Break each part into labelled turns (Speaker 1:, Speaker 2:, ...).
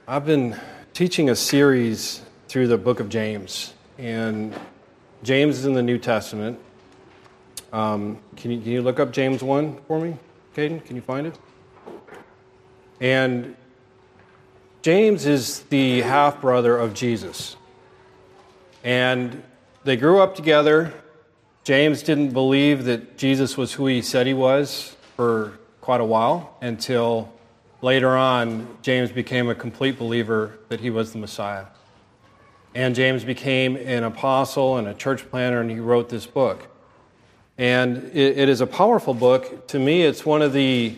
Speaker 1: I've been teaching a series through the book of James, and James is in the New Testament. Can you look up James 1 for me, Caden? Can you find it? And James is the half-brother of Jesus. And they grew up together. James didn't believe that Jesus was who he said he was for quite a while until later on, James became a complete believer that he was the Messiah. And James became an apostle and a church planner, and he wrote this book. And it is a powerful book. To me, it's one of the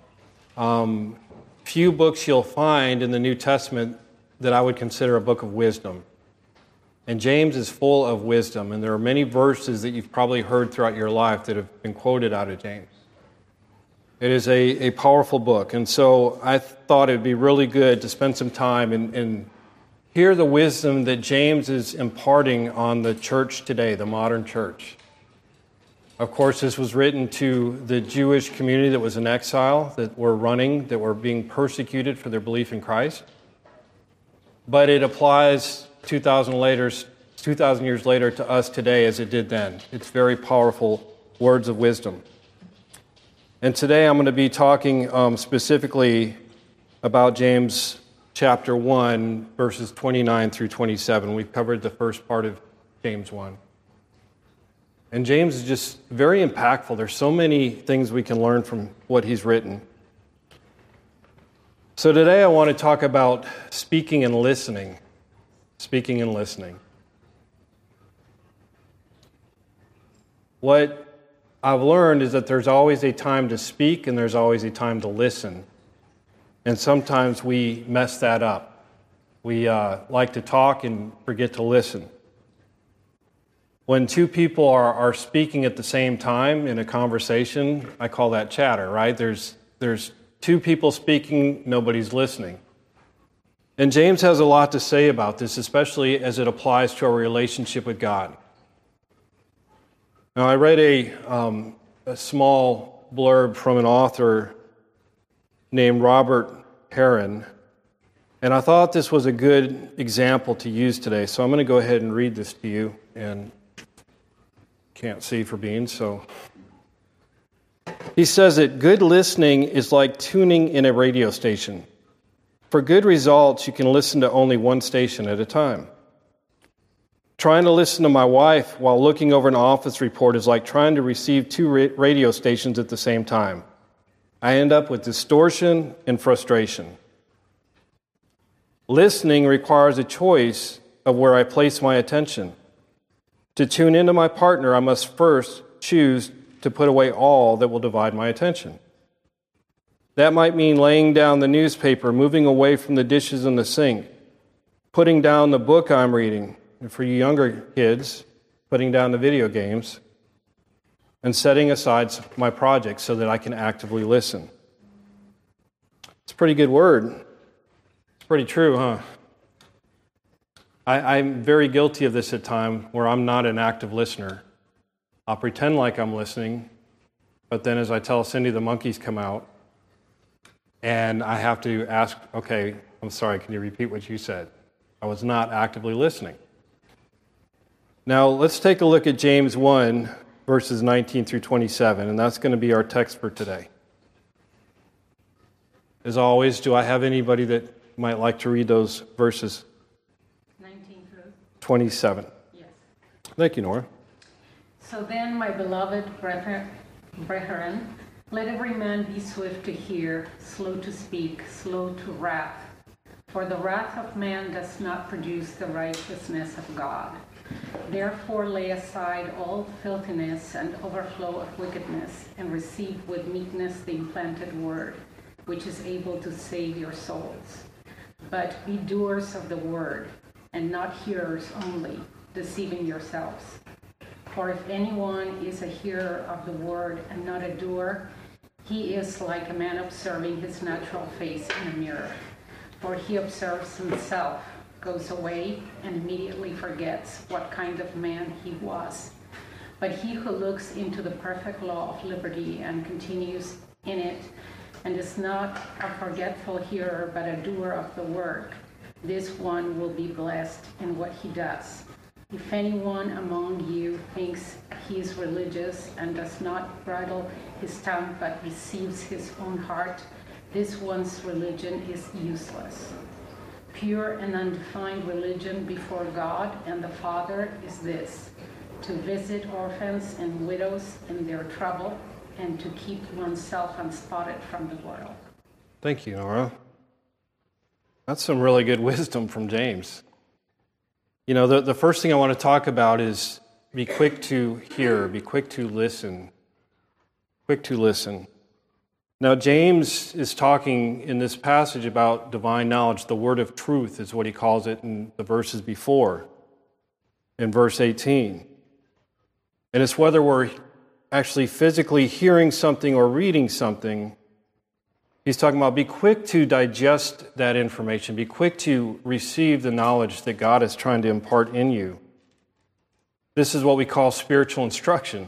Speaker 1: few books you'll find in the New Testament that I would consider a book of wisdom. And James is full of wisdom, and there are many verses that you've probably heard throughout your life that have been quoted out of James. It is a powerful book, and so I thought it would be really good to spend some time and hear the wisdom that James is imparting on the church today, the modern church. Of course, this was written to the Jewish community that was in exile, that were being persecuted for their belief in Christ. But it applies 2,000 years later to us today as it did then. It's very powerful words of wisdom. And today I'm going to be talking specifically about James chapter 1, verses 29 through 27. We've covered the first part of James 1. And James is just very impactful. There's so many things we can learn from what he's written. So today I want to talk about speaking and listening. Speaking and listening. What I've learned is that there's always a time to speak and there's always a time to listen. And sometimes we mess that up. We like to talk and forget to listen. When two people are speaking at the same time in a conversation, I call that chatter, right? There's two people speaking, nobody's listening. And James has a lot to say about this, especially as it applies to our relationship with God. Now, I read a small blurb from an author named Robert Heron, and I thought this was a good example to use today. So I'm going to go ahead and read this to you, and can't see for Beans, so. He says that good listening is like tuning in a radio station. For good results, you can listen to only one station at a time. Trying to listen to my wife while looking over an office report is like trying to receive two radio stations at the same time. I end up with distortion and frustration. Listening requires a choice of where I place my attention. To tune into my partner, I must first choose to put away all that will divide my attention. That might mean laying down the newspaper, moving away from the dishes in the sink, putting down the book I'm reading, and for you younger kids, putting down the video games, and setting aside my projects so that I can actively listen. It's a pretty good word. It's pretty true, huh? I'm very guilty of this at times where I'm not an active listener. I'll pretend like I'm listening, but then as I tell Cindy, the monkeys come out, and I have to ask, okay, I'm sorry, can you repeat what you said? I was not actively listening. Now, let's take a look at James 1, verses 19 through 27, and that's going to be our text for today. As always, do I have anybody that might like to read those verses?
Speaker 2: 19 through
Speaker 1: 27.
Speaker 2: Yes.
Speaker 1: Thank you, Nora.
Speaker 2: So then, my beloved brethren, let every man be swift to hear, slow to speak, slow to wrath. For the wrath of man does not produce the righteousness of God. Therefore lay aside all filthiness and overflow of wickedness, and receive with meekness the implanted word, which is able to save your souls. But be doers of the word, and not hearers only, deceiving yourselves. For if anyone is a hearer of the word and not a doer, he is like a man observing his natural face in a mirror. For he observes himself, goes away, and immediately forgets what kind of man he was. But he who looks into the perfect law of liberty and continues in it and is not a forgetful hearer, but a doer of the work, this one will be blessed in what he does. If anyone among you thinks he is religious and does not bridle his tongue but deceives his own heart, this one's religion is useless. Pure and undefined religion before God and the Father is this: to visit orphans and widows in their trouble, and to keep oneself unspotted from the world.
Speaker 1: Thank you, Nora. That's some really good wisdom from James. You know, the first thing I want to talk about is be quick to hear, be quick to listen. Quick to listen. Now, James is talking in this passage about divine knowledge. The word of truth is what he calls it in the verses before, in verse 18. And it's whether we're actually physically hearing something or reading something. He's talking about be quick to digest that information. Be quick to receive the knowledge that God is trying to impart in you. This is what we call spiritual instruction.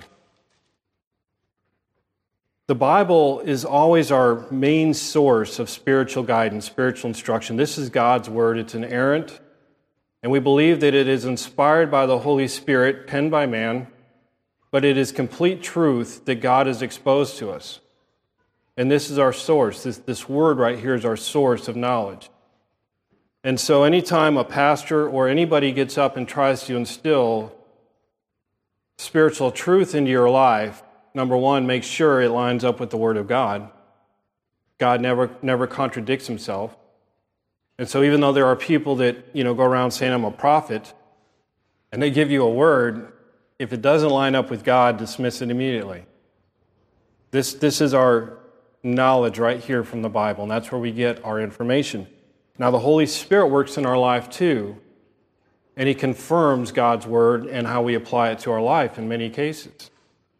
Speaker 1: The Bible is always our main source of spiritual guidance, spiritual instruction. This is God's word. It's inerrant, and we believe that it is inspired by the Holy Spirit, penned by man, but it is complete truth that God has exposed to us. And this is our source. This word right here is our source of knowledge. And so anytime a pastor or anybody gets up and tries to instill spiritual truth into your life, number one, make sure it lines up with the Word of God. God never contradicts himself. And so even though there are people that, go around saying, I'm a prophet, and they give you a word, if it doesn't line up with God, dismiss it immediately. This is our knowledge right here from the Bible, and that's where we get our information. Now, the Holy Spirit works in our life too, and He confirms God's Word and how we apply it to our life in many cases.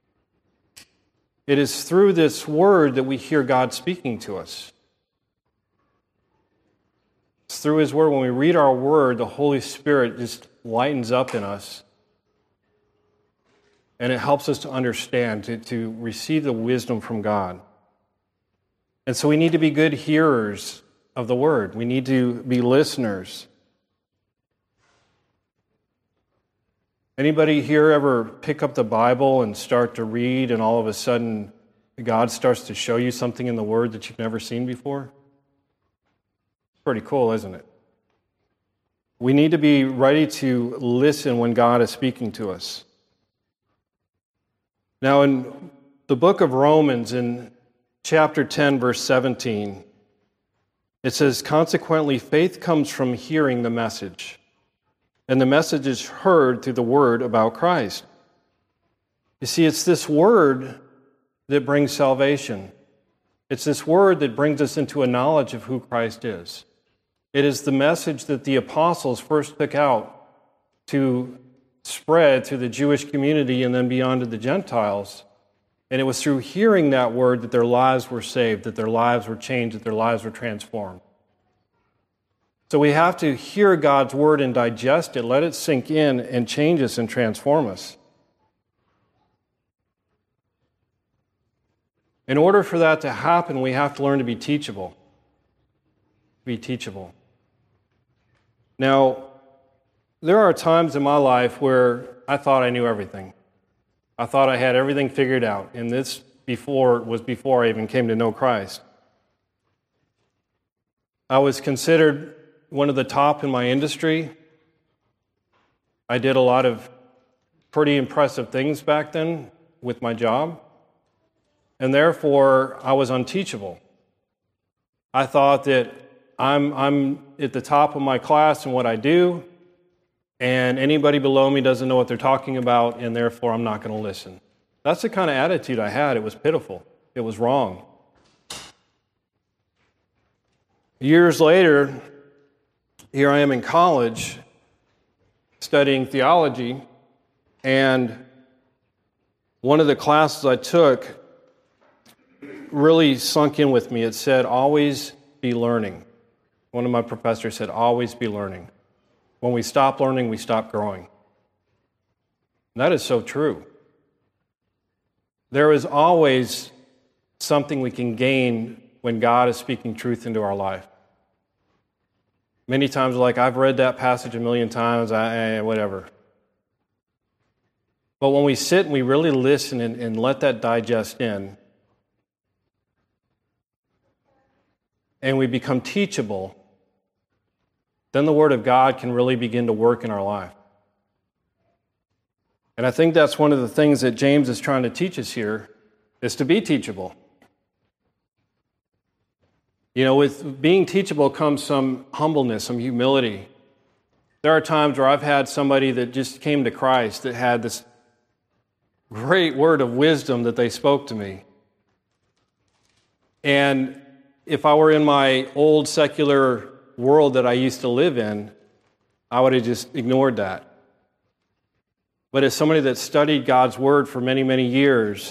Speaker 1: It is through this Word that we hear God speaking to us. It's through His Word. When we read our Word, the Holy Spirit just lightens up in us, and it helps us to understand, to receive the wisdom from God. And so we need to be good hearers of the Word. We need to be listeners. Anybody here ever pick up the Bible and start to read, and all of a sudden God starts to show you something in the Word that you've never seen before? Pretty cool, isn't it? We need to be ready to listen when God is speaking to us. Now, in the book of Romans, in chapter 10, verse 17, it says, consequently, faith comes from hearing the message, and the message is heard through the word about Christ. You see, it's this word that brings salvation. It's this word that brings us into a knowledge of who Christ is. It is the message that the apostles first took out to spread through the Jewish community and then beyond to the Gentiles. And it was through hearing that word that their lives were saved, that their lives were changed, that their lives were transformed. So we have to hear God's word and digest it, let it sink in and change us and transform us. In order for that to happen, we have to learn to be teachable. Be teachable. Now, there are times in my life where I thought I knew everything. I thought I had everything figured out, and this was before I even came to know Christ. I was considered one of the top in my industry. I did a lot of pretty impressive things back then with my job, and therefore I was unteachable. I thought that I'm at the top of my class in what I do, and anybody below me doesn't know what they're talking about, and therefore I'm not going to listen. That's the kind of attitude I had. It was pitiful. It was wrong. Years later, here I am in college studying theology, and one of the classes I took really sunk in with me. It said, always be learning. One of my professors said, always be learning. When we stop learning, we stop growing. And that is so true. There is always something we can gain when God is speaking truth into our life. Many times, like, I've read that passage a million times, whatever. But when we sit and we really listen and let that digest in, and we become teachable, then the Word of God can really begin to work in our life. And I think that's one of the things that James is trying to teach us here, is to be teachable. You know, with being teachable comes some humbleness, some humility. There are times where I've had somebody that just came to Christ that had this great word of wisdom that they spoke to me. And if I were in my old secular world that I used to live in, I would have just ignored that. But as somebody that studied God's Word for many, many years,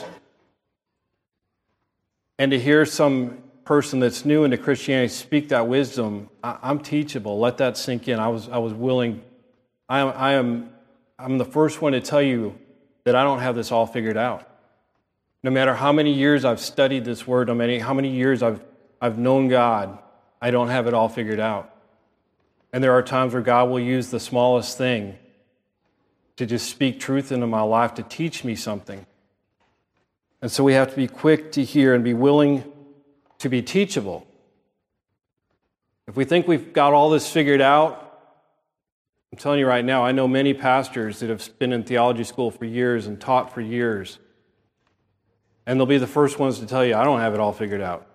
Speaker 1: and to hear some person that's new into Christianity speak that wisdom, I'm teachable. Let that sink in. I was willing. I'm the first one to tell you that I don't have this all figured out. No matter how many years I've studied this Word, how many years I've known God, I don't have it all figured out. And there are times where God will use the smallest thing to just speak truth into my life, to teach me something. And so we have to be quick to hear and be willing to be teachable. If we think we've got all this figured out, I'm telling you right now, I know many pastors that have been in theology school for years and taught for years. And they'll be the first ones to tell you, I don't have it all figured out.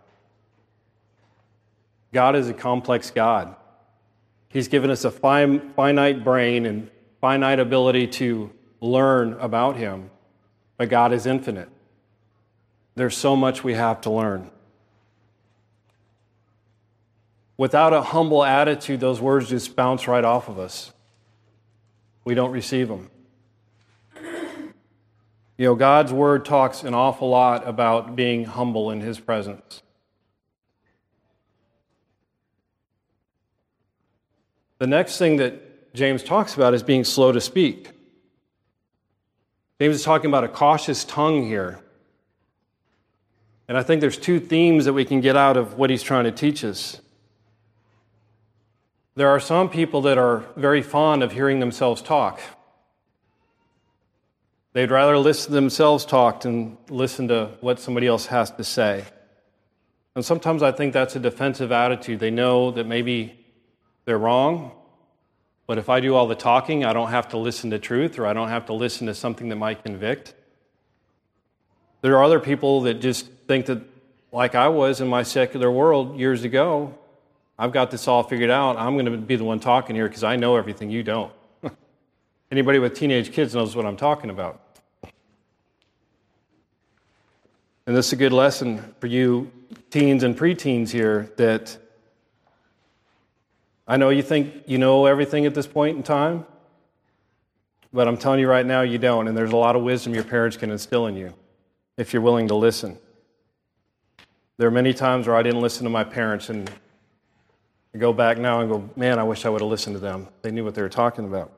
Speaker 1: God is a complex God. He's given us a finite brain and finite ability to learn about Him, but God is infinite. There's so much we have to learn. Without a humble attitude, those words just bounce right off of us. We don't receive them. You know, God's Word talks an awful lot about being humble in His presence. The next thing that James talks about is being slow to speak. James is talking about a cautious tongue here. And I think there's two themes that we can get out of what he's trying to teach us. There are some people that are very fond of hearing themselves talk. They'd rather listen to themselves talk than listen to what somebody else has to say. And sometimes I think that's a defensive attitude. They know that maybe they're wrong, but if I do all the talking, I don't have to listen to truth, or I don't have to listen to something that might convict. There are other people that just think that, like I was in my secular world years ago, I've got this all figured out. I'm going to be the one talking here because I know everything you don't. Anybody with teenage kids knows what I'm talking about. And this is a good lesson for you teens and preteens here, that I know you think you know everything at this point in time, but I'm telling you right now you don't, and there's a lot of wisdom your parents can instill in you if you're willing to listen. There are many times where I didn't listen to my parents, and I go back now and go, man, I wish I would have listened to them. They knew what they were talking about.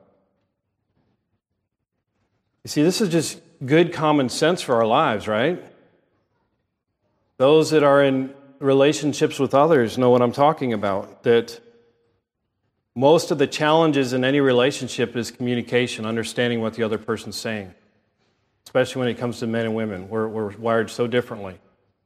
Speaker 1: You see, this is just good common sense for our lives, right? Those that are in relationships with others know what I'm talking about, that most of the challenges in any relationship is communication, understanding what the other person's saying, especially when it comes to men and women. We're wired so differently.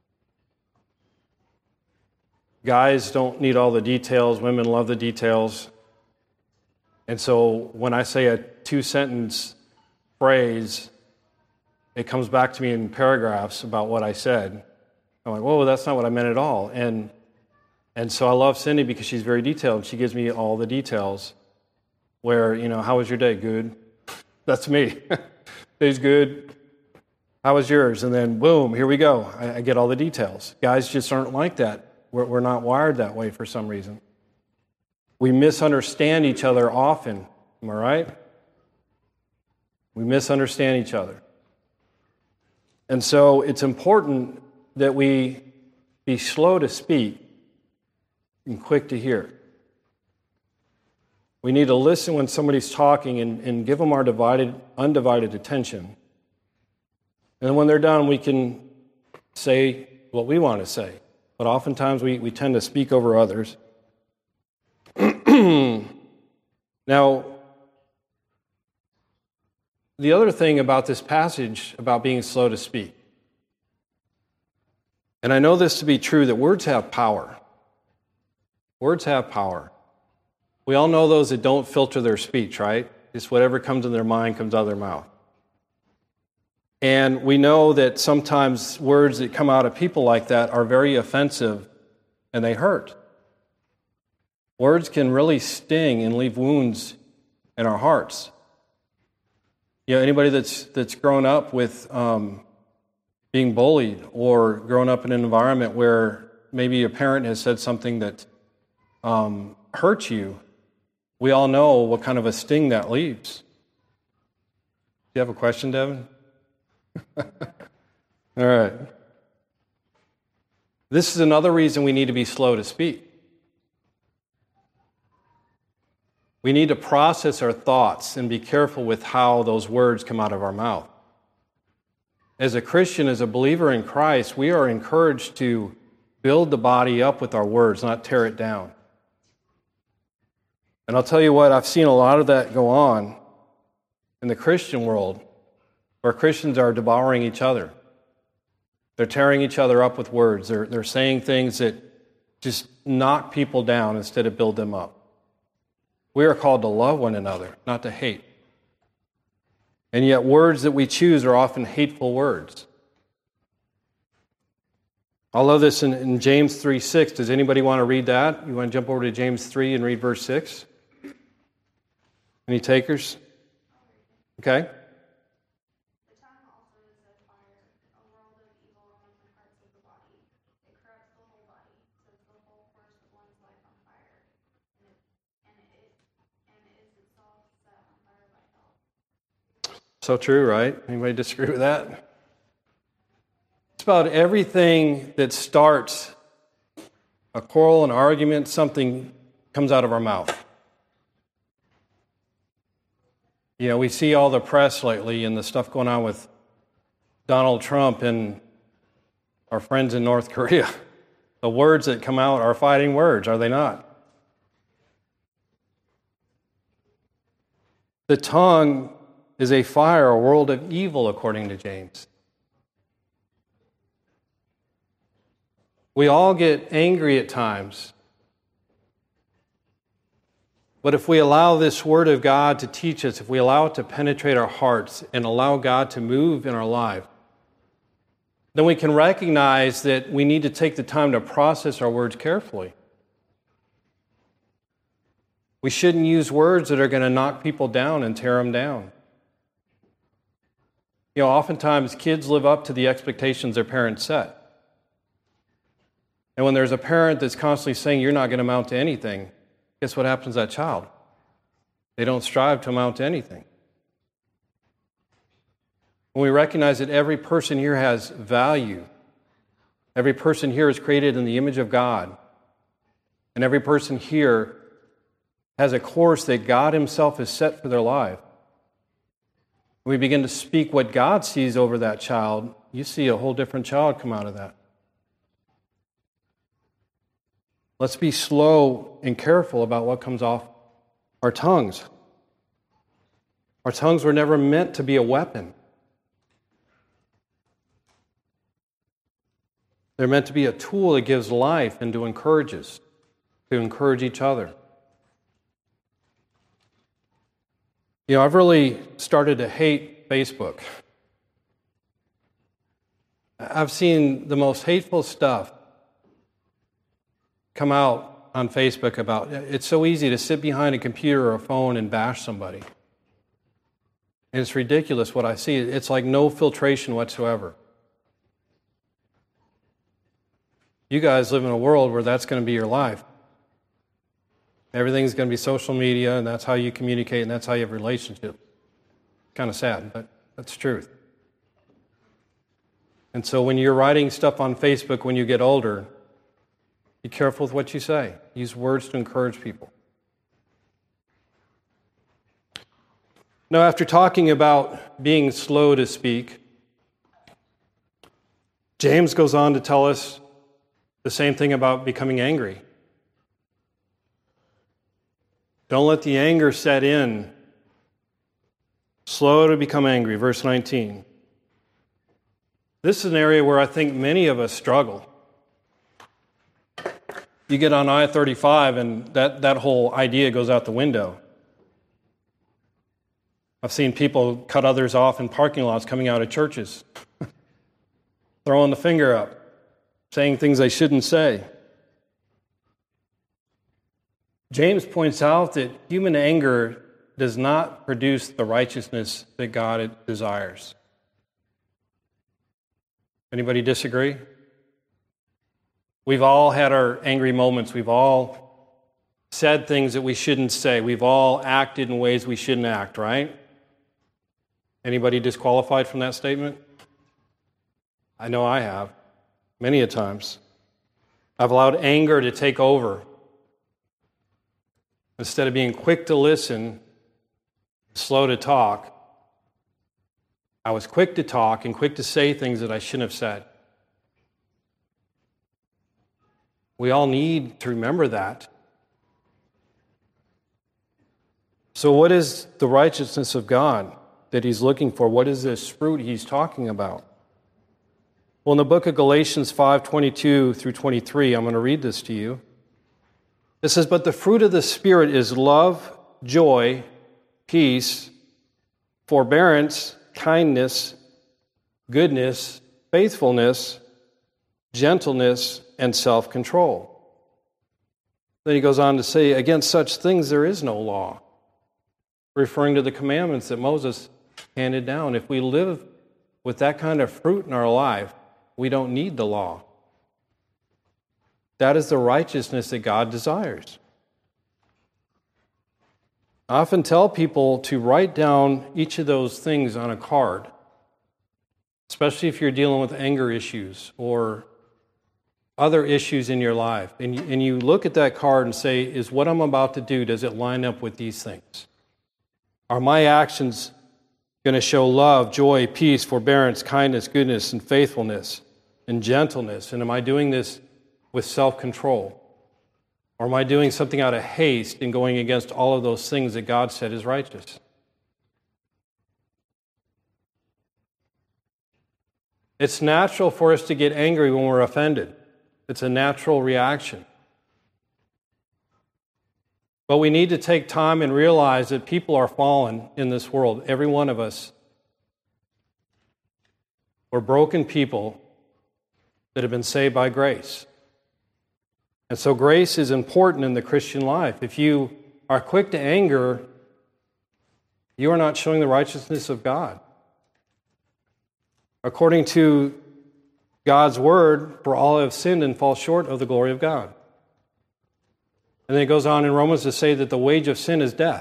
Speaker 1: Guys don't need all the details. Women love the details. And so when I say a 2-sentence phrase, it comes back to me in paragraphs about what I said. I'm like, whoa, that's not what I meant at all. And so I love Cindy because she's very detailed. She gives me all the details. Where, how was your day? Good. That's me. Day's good. How was yours? And then, boom, here we go. I get all the details. Guys just aren't like that. We're not wired that way for some reason. We misunderstand each other often. Am I right? We misunderstand each other. And so it's important that we be slow to speak and quick to hear. We need to listen when somebody's talking and give them our undivided attention. And when they're done, we can say what we want to say. but oftentimes we tend to speak over others. Now, the other thing about this passage about being slow to speak, and I know this to be true, that words have power. Words have power. We all know those that don't filter their speech, right? Just whatever comes in their mind comes out of their mouth. And we know that sometimes words that come out of people like that are very offensive and they hurt. Words can really sting and leave wounds in our hearts. You know, anybody that's grown up with being bullied or grown up in an environment where maybe a parent has said something that hurts you, we all know what kind of a sting that leaves. Do you have a question, Devin? All right. This is another reason we need to be slow to speak. We need to process our thoughts and be careful with how those words come out of our mouth. As a Christian, as a believer in Christ, we are encouraged to build the body up with our words, not tear it down. And I'll tell you what, I've seen a lot of that go on in the Christian world, where Christians are devouring each other. They're tearing each other up with words. They're saying things that just knock people down instead of build them up. We are called to love one another, not to hate. And yet words that we choose are often hateful words. I love this in James 3:6. Does anybody want to read that? You want to jump over to James 3 and read verse 6? Any takers? Okay.
Speaker 3: The tongue also is a fire, a world of evil among the parts of the body. It corrupts the whole body, sets the whole course of one's life on fire, and is itself set on fire by hell.
Speaker 1: So true, right? Anybody disagree with that? It's about everything that starts a quarrel, an argument, something comes out of our mouth. You know, we see all the press lately and the stuff going on with Donald Trump and our friends in North Korea. The words that come out are fighting words, are they not? The tongue is a fire, a world of evil, according to James. We all get angry at times. But if we allow this Word of God to teach us, if we allow it to penetrate our hearts and allow God to move in our life, then we can recognize that we need to take the time to process our words carefully. We shouldn't use words that are going to knock people down and tear them down. You know, oftentimes kids live up to the expectations their parents set. And when there's a parent that's constantly saying you're not going to amount to anything, guess what happens to that child? They don't strive to amount to anything. When we recognize that every person here has value, every person here is created in the image of God, and every person here has a course that God Himself has set for their life, we begin to speak what God sees over that child, you see a whole different child come out of that. Let's be slow and careful about what comes off our tongues. Our tongues were never meant to be a weapon. They're meant to be a tool that gives life and to encourage us, to encourage each other. You know, I've really started to hate Facebook. I've seen the most hateful stuff come out on Facebook about, it's so easy to sit behind a computer or a phone and bash somebody. And it's ridiculous what I see. It's like no filtration whatsoever. You guys live in a world where that's going to be your life. Everything's going to be social media, and that's how you communicate, and that's how you have relationships. Kind of sad, but that's the truth. And so when you're writing stuff on Facebook when you get older, be careful with what you say. Use words to encourage people. Now, after talking about being slow to speak, James goes on to tell us The same thing about becoming angry. Don't let the anger set in. Slow to become angry, verse 19. This is an area where I think many of us struggle. You get on I-35 and that whole idea goes out the window. I've seen people cut others off in parking lots coming out of churches, throwing the finger up, saying things they shouldn't say. James points out that human anger does not produce the righteousness that God desires. Anybody disagree? We've all had our angry moments. We've all said things that we shouldn't say. We've all acted in ways we shouldn't act, right? Anybody disqualified from that statement? I know I have, many a times. I've allowed anger to take over. Instead of being quick to listen, slow to talk, I was quick to talk and quick to say things that I shouldn't have said. We all need to remember that. So what is the righteousness of God that he's looking for? What is this fruit he's talking about? Well, in the book of Galatians 5:22 through 23, I'm going to read this to you. It says, "But the fruit of the Spirit is love, joy, peace, forbearance, kindness, goodness, faithfulness, gentleness, and self-control." Then he goes on to say, "Against such things there is no law," referring to the commandments that Moses handed down. If we live with that kind of fruit in our life, we don't need the law. That is the righteousness that God desires. I often tell people to write down each of those things on a card, especially if you're dealing with anger issues or other issues in your life. And you look at that card and say, is what I'm about to do, does it line up with these things? Are my actions going to show love, joy, peace, forbearance, kindness, goodness, and faithfulness, and gentleness? And am I doing this with self-control? Or am I doing something out of haste and going against all of those things that God said is righteous? It's natural for us to get angry when we're offended. It's a natural reaction. But we need to take time and realize that people are fallen in this world. Every one of us. We're broken people that have been saved by grace. And so grace is important in the Christian life. If you are quick to anger, you are not showing the righteousness of God. According to God's word, for all have sinned and fall short of the glory of God. And then it goes on in Romans to say that the wage of sin is death.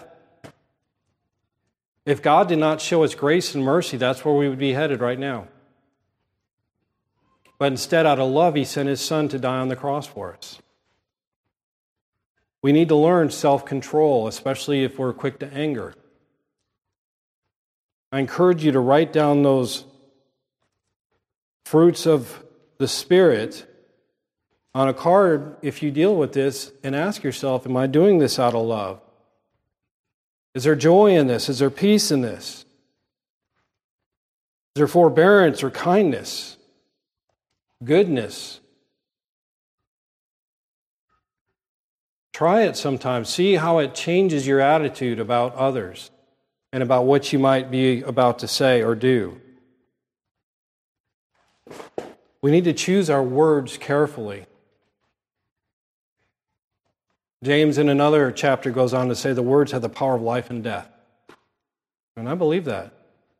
Speaker 1: If God did not show us grace and mercy, that's where we would be headed right now. But instead, out of love, he sent his son to die on the cross for us. We need to learn self-control, especially if we're quick to anger. I encourage you to write down those fruits of the Spirit on a card if you deal with this, and ask yourself, am I doing this out of love? Is there joy in this? Is there peace in this? Is there forbearance or kindness? Goodness? Try it sometime. See how it changes your attitude about others and about what you might be about to say or do. We need to choose our words carefully. James, in another chapter, goes on to say the words have the power of life and death. And I believe that.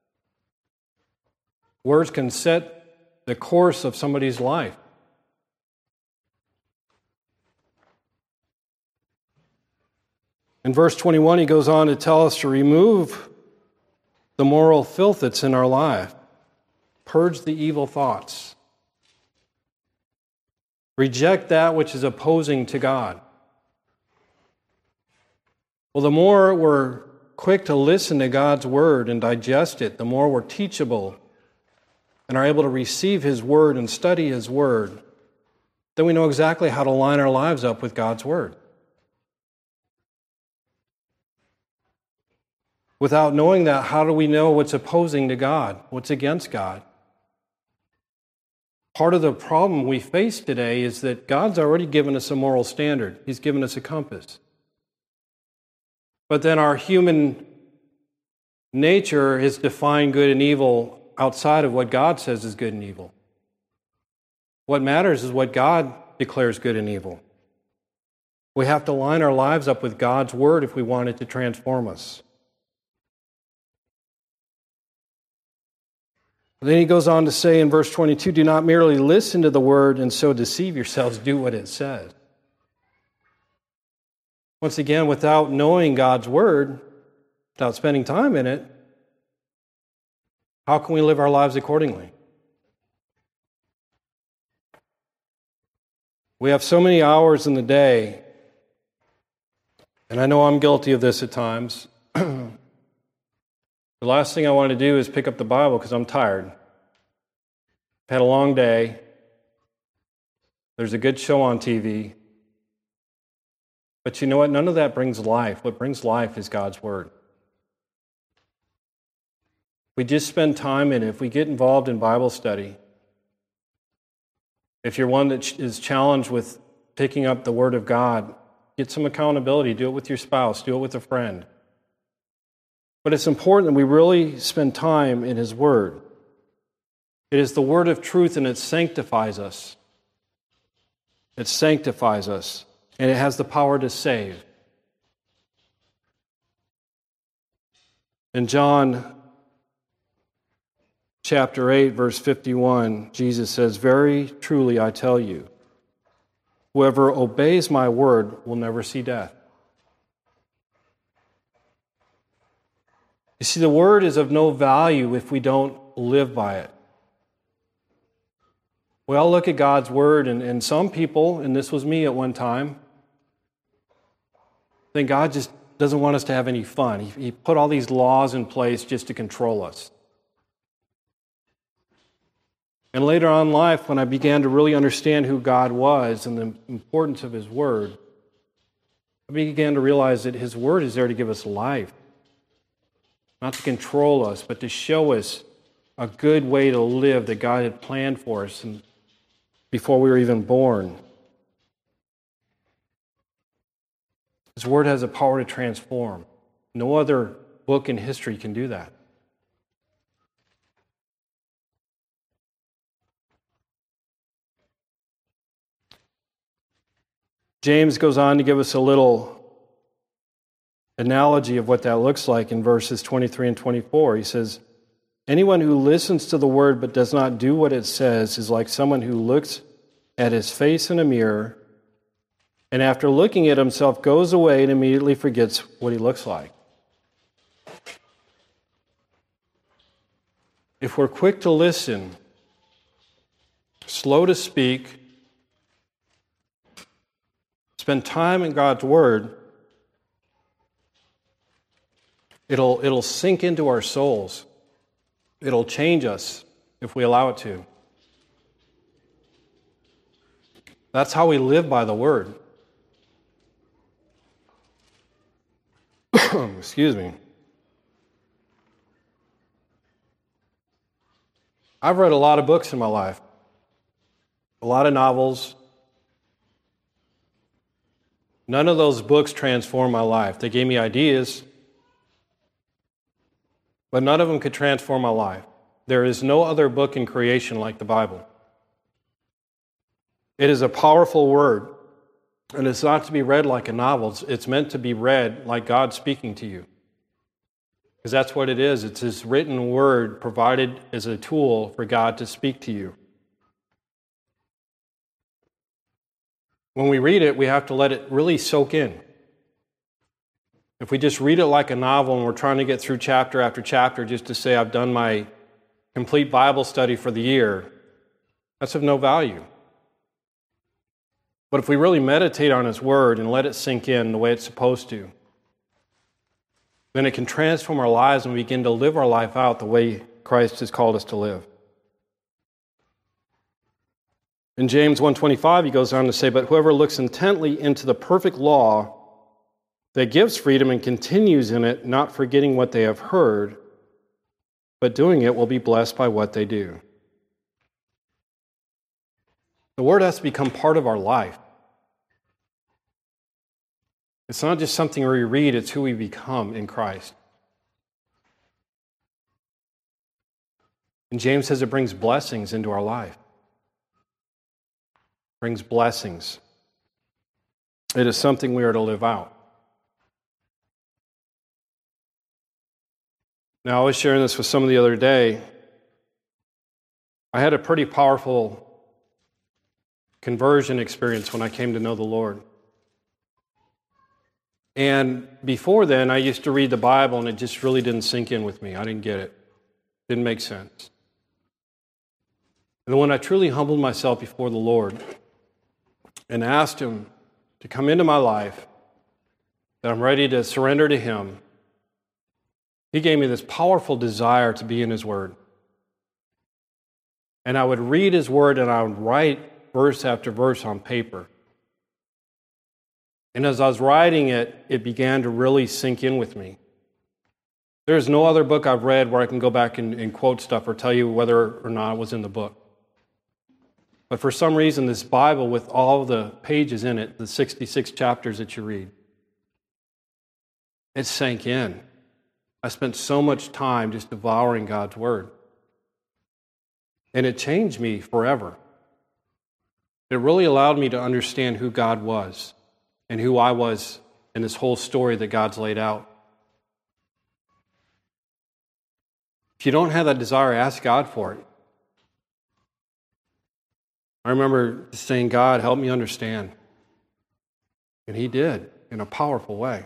Speaker 1: Words can set the course of somebody's life. In verse 21, he goes on to tell us to remove the moral filth that's in our life. Purge the evil thoughts. Reject that which is opposing to God. Well, the more we're quick to listen to God's word and digest it, the more we're teachable and are able to receive his word and study his word, then we know exactly how to line our lives up with God's Word. Without knowing that, how do we know what's opposing to God, what's against God? Part of the problem we face today is that God's already given us a moral standard. He's given us a compass. But then our human nature has defined good and evil outside of what God says is good and evil. What matters is what God declares good and evil. We have to line our lives up with God's Word if we want it to transform us. Then he goes on to say in verse 22, do not merely listen to the Word and so deceive yourselves, do what it says. Once again, without knowing God's Word, without spending time in it, how can we live our lives accordingly? We have so many hours in the day, and I know I'm guilty of this at times. The last thing I want to do is pick up the Bible because I'm tired. I've had a long day. There's a good show on TV. But you know what? None of that brings life. What brings life is God's Word. We just spend time in it. If we get involved in Bible study, if you're one that is challenged with picking up the Word of God, get some accountability. Do it with your spouse. Do it with a friend. But it's important that we really spend time in His Word. It is the Word of truth, and it sanctifies us. It sanctifies us, and it has the power to save. In John chapter 8, verse 51, Jesus says, very truly I tell you, whoever obeys my word will never see death. You see, the Word is of no value if we don't live by it. We all look at God's Word, and some people, and this was me at one time, think God just doesn't want us to have any fun. He put all these laws in place just to control us. And later on in life, when I began to really understand who God was and the importance of His Word, I began to realize that His Word is there to give us life. Not to control us, but to show us a good way to live that God had planned for us and before we were even born. His Word has the power to transform. No other book in history can do that. James goes on to give us a little analogy of what that looks like in verses 23 and 24. He says, anyone who listens to the word but does not do what it says is like someone who looks at his face in a mirror and after looking at himself goes away and immediately forgets what he looks like. If we're quick to listen, slow to speak, spend time in God's Word, it'll sink into our souls. It'll change us if we allow it to. That's how we live by the Word. Excuse me. I've read a lot of books in my life, a lot of novels. None of those books transformed my life. They gave me ideas, but none of them could transform my life. There is no other book in creation like the Bible. It is a powerful word, and it's not to be read like a novel. It's meant to be read like God speaking to you. Because that's what it is. It's His written word provided as a tool for God to speak to you. When we read it, we have to let it really soak in. If we just read it like a novel and we're trying to get through chapter after chapter just to say, I've done my complete Bible study for the year, that's of no value. But if we really meditate on His Word and let it sink in the way it's supposed to, then it can transform our lives and we begin to live our life out the way Christ has called us to live. In James 1:25, he goes on to say, "But whoever looks intently into the perfect law that gives freedom and continues in it, not forgetting what they have heard, but doing it, will be blessed by what they do." The Word has to become part of our life. It's not just something we read, it's who we become in Christ. And James says it brings blessings into our life. It brings blessings. It is something we are to live out. Now, I was sharing this with someone the other day. I had a pretty powerful conversion experience when I came to know the Lord. And before then, I used to read the Bible, and it just really didn't sink in with me. I didn't get it. Didn't make sense. And then when I truly humbled myself before the Lord and asked Him to come into my life, that I'm ready to surrender to Him, He gave me this powerful desire to be in His Word. And I would read His Word, and I would write verse after verse on paper. And as I was writing it, it began to really sink in with me. There's no other book I've read where I can go back and quote stuff or tell you whether or not it was in the book. But for some reason, this Bible, with all the pages in it, the 66 chapters that you read, it sank in. I spent so much time just devouring God's Word. And it changed me forever. It really allowed me to understand who God was and who I was in this whole story that God's laid out. If you don't have that desire, ask God for it. I remember saying, "God, help me understand." And He did, in a powerful way.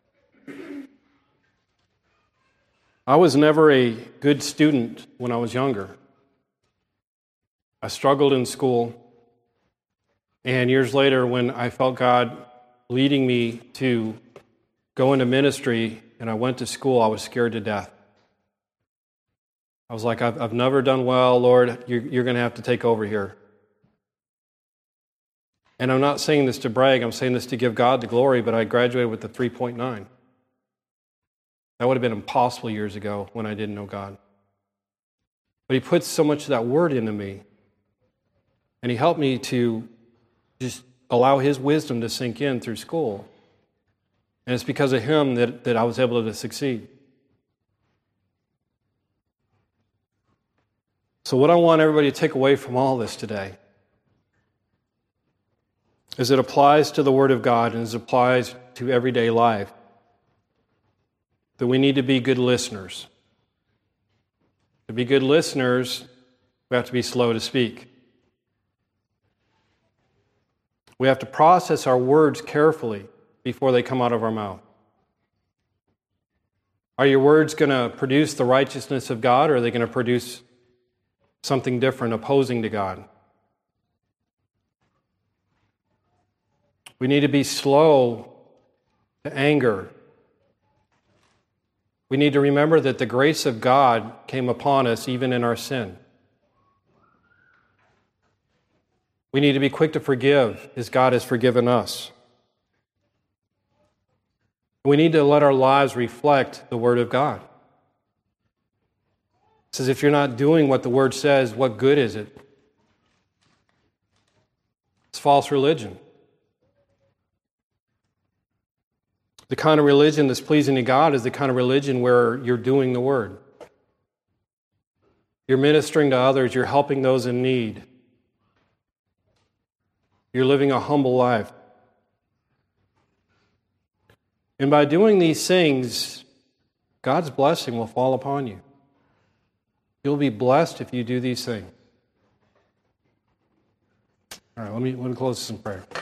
Speaker 1: I was never a good student when I was younger. I struggled in school. And years later, when I felt God leading me to go into ministry and I went to school, I was scared to death. I was like, I've never done well, Lord. You're going to have to take over here. And I'm not saying this to brag. I'm saying this to give God the glory, but I graduated with a 3.9. That would have been impossible years ago when I didn't know God. But He put so much of that Word into me. And He helped me to just allow His wisdom to sink in through school. And it's because of Him that I was able to succeed. So what I want everybody to take away from all this today is it applies to the Word of God and it applies to everyday life, that we need to be good listeners. To be good listeners, we have to be slow to speak. We have to process our words carefully before they come out of our mouth. Are your words going to produce the righteousness of God, or are they going to produce something different, opposing to God? We need to be slow to anger. We need to remember that the grace of God came upon us even in our sin. We need to be quick to forgive as God has forgiven us. We need to let our lives reflect the Word of God. It says if you're not doing what the Word says, what good is it? It's false religion. The kind of religion that's pleasing to God is the kind of religion where you're doing the Word. You're ministering to others. You're helping those in need. You're living a humble life. And by doing these things, God's blessing will fall upon you. You'll be blessed if you do these things. All right, let me close this in prayer.